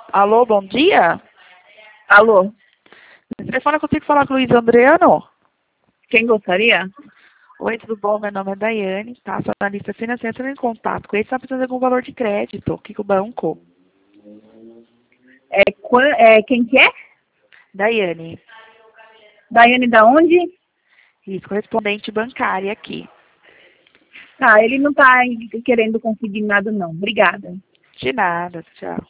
Alô, bom dia? Alô, Nesse telefone eu consigo falar com o Luiz Andreano? quem gostaria? Oi, tudo bom? Meu nome é Daiane, tá? Sou analista financeira, estou em contato com ele, está precisando de algum valor de crédito aqui com o banco. Quem que é? Daiane, Daiane da onde? isso, correspondente bancária aqui. Ah, ele não tá querendo conseguir nada não. Obrigada. De nada, tchau.